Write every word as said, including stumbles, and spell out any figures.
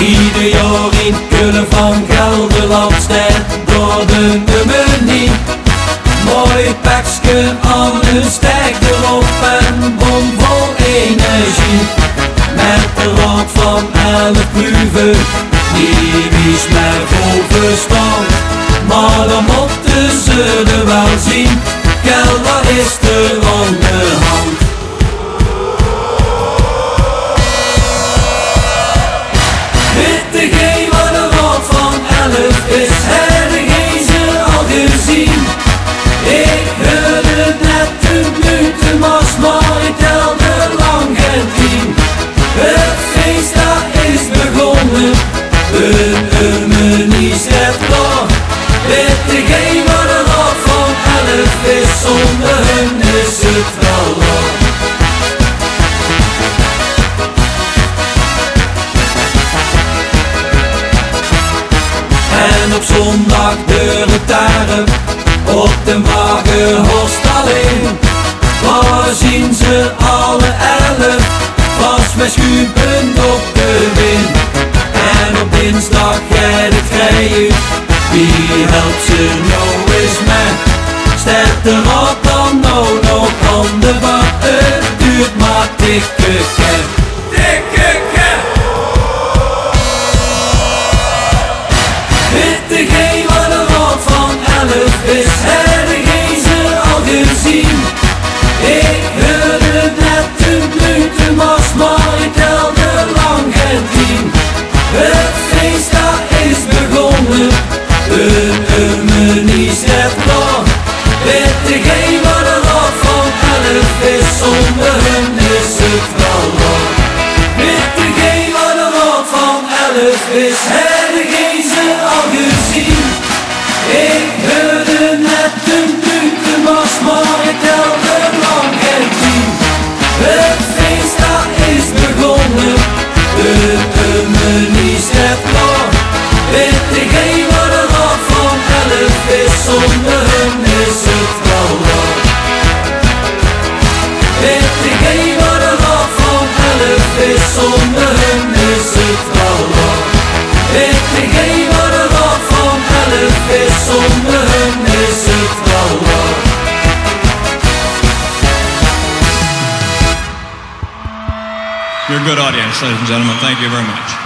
Ieder jaar in Kullen van Gelderland staat door de nummer niet. Mooi pakje aan een stijk erop en bomvol energie. Met de rand van elf kluven, die wies mij vol verstand. Maar dan moeten ze er wel zien, Kel, wat is er aan de hand? Weet degene wat de rand van elf is, heb degene ze al gezien? Ik hoorde het net een minuut, maar ik telde lang geen tien. Het feest dat is begonnen, een harmonie staat klaar. Weet degene wat de rand van elf is, zonder hun is het wel waar. En op zondag de retaren op de Wagenhorst alleen. Waar zien ze alle elf, vast met schuipen op de wind. En op dinsdag gaat het vrij, wie helpt ze nou eens mee? Staat de raad dan nou nog aan de bar? Het duurt maar dikke keer, dikke keer. Weet degene wat de raad van elf is, heb degene ze al gezien? Ik hoorde het net een minuut, maar ik telde lang geen tien. Het feest dat is begonnen, een harmonie staat klaar. Weet degene wat de raad van elf is, zonder hun is het wel waar. Weet degene wat de raad van elf is, heb degene ze al gezien? Ik hoorde net een minuut, maar ik telde lang geen tien. Het feest dat is begonnen, een harmonie staat klaar. Weet degene wat de raad van elf is, zonder hun is het wel waar. Weet degene wat de raad van elf is, zonder hun is het wel waar. Weet degene wat de raad van elf is, zonder hun is het wel waar. You're a good audience, ladies and gentlemen. Thank you very much.